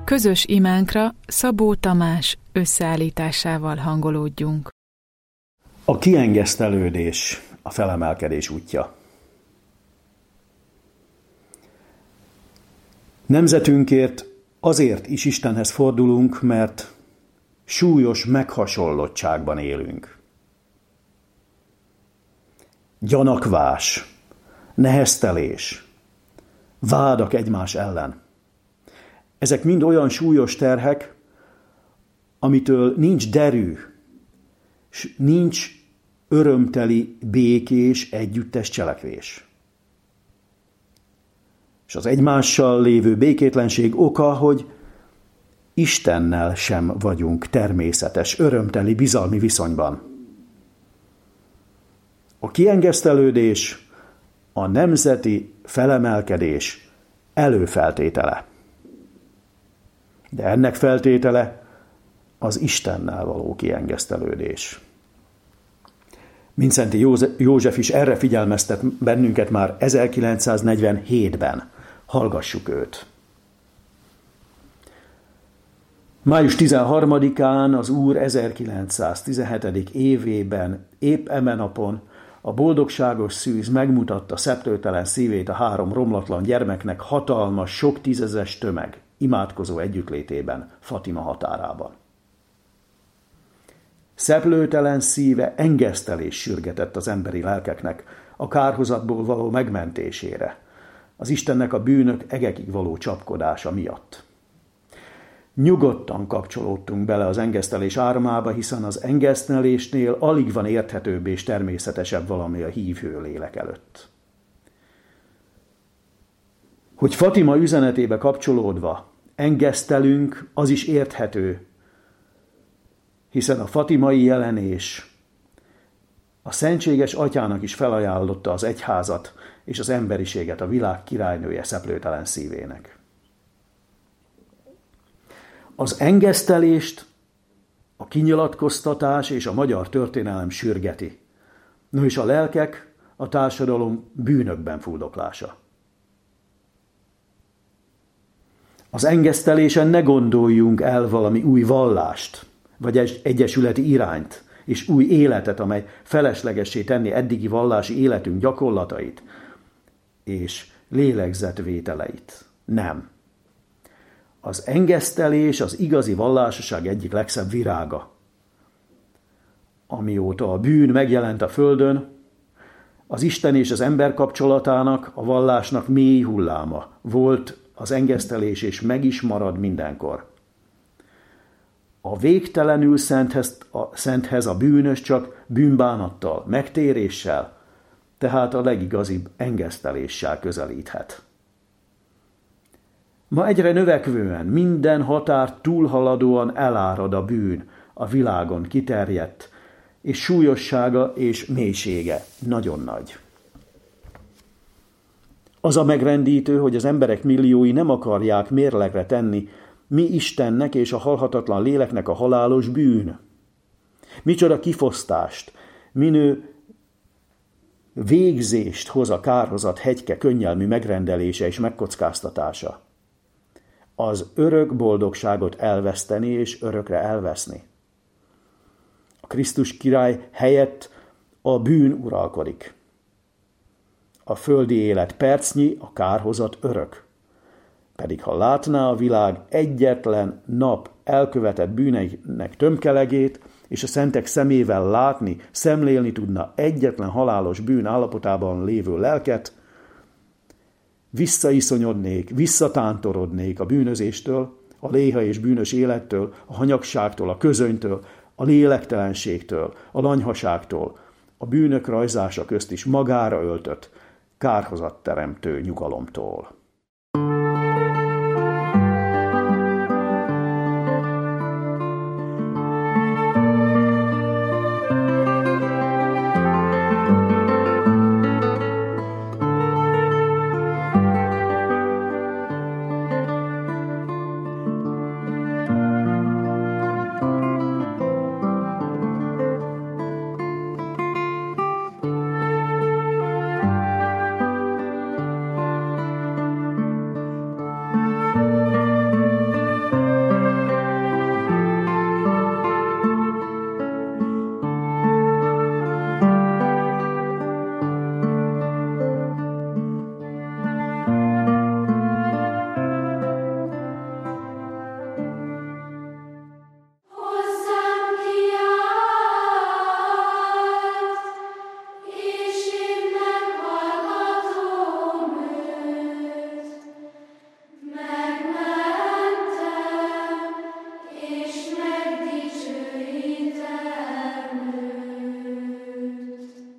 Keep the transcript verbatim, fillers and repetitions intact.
Közös imánkra Szabó Tamás összeállításával hangolódjunk. A kiengesztelődés, a felemelkedés útja. Nemzetünkért azért is Istenhez fordulunk, mert súlyos meghasonlottságban élünk. Gyanakvás, neheztelés, vádak egymás ellen. Ezek mind olyan súlyos terhek, amitől nincs derű, s nincs örömteli, békés, együttes cselekvés. És az egymással lévő békétlenség oka, hogy Istennel sem vagyunk természetes, örömteli, bizalmi viszonyban. A kiengesztelődés a nemzeti felemelkedés előfeltétele. De ennek feltétele az Istennel való kiengesztelődés. Mindszenty József is erre figyelmeztet bennünket már ezerkilencszáznegyvenhétben. Hallgassuk őt. május tizenharmadikán az Úr ezerkilencszáztizenhetedik évében, épp eme napon a boldogságos szűz megmutatta szeplőtelen szívét a három romlatlan gyermeknek hatalmas, sok tízezres tömeg imádkozó együttlétében, Fatima határában. Szeplőtelen szíve engesztelés sürgetett az emberi lelkeknek a kárhozatból való megmentésére, az Istennek a bűnök egekig való csapkodása miatt. Nyugodtan kapcsolódtunk bele az engesztelés áramába, hiszen az engesztelésnél alig van érthetőbb és természetesebb valami a hívő lélek előtt. Hogy Fatima üzenetébe kapcsolódva engesztelünk, az is érthető, hiszen a fatimai jelenés a szentséges atyának is felajánlotta az egyházat és az emberiséget a világ királynője szeplőtelen szívének. Az engesztelést a kinyilatkoztatás és a magyar történelem sürgeti, no és a lelkek, a társadalom bűnökben fuldoklása. Az engesztelésen ne gondoljunk el valami új vallást, vagy egy egyesületi irányt, és új életet, amely feleslegessé tenni eddigi vallási életünk gyakorlatait és lélegzetvételeit. Nem. Az engesztelés az igazi vallásosság egyik legszebb virága. Amióta a bűn megjelent a földön, az Isten és az ember kapcsolatának, a vallásnak mély hulláma volt az engesztelés, és meg is marad mindenkor. A végtelenül szenthez a, szenthez a bűnös csak bűnbánattal, megtéréssel, tehát a legigazibb engeszteléssel közelíthet. Ma egyre növekvően, minden határt túlhaladóan elárad a bűn, a világon kiterjedt, és súlyossága és mélysége nagyon nagy. Az a megrendítő, hogy az emberek milliói nem akarják mérlegre tenni, mi Istennek és a halhatatlan léleknek a halálos bűn. Micsoda kifosztást, minő végzést hoz a kárhozat hegyke könnyelmű megrendelése és megkockáztatása. Az örök boldogságot elveszteni és örökre elveszni. A Krisztus király helyett a bűn uralkodik. A földi élet percnyi, a kárhozat örök. Pedig ha látná a világ egyetlen nap elkövetett bűneinek tömkelegét, és a szentek szemével látni, szemlélni tudna egyetlen halálos bűn állapotában lévő lelket, visszaiszonyodnék, visszatántorodnék a bűnözéstől, a léha és bűnös élettől, a hanyagságtól, a közönytől, a lélektelenségtől, a lanyhaságtól, a bűnök rajzása közt is magára öltött, kárhozatteremtő nyugalomtól.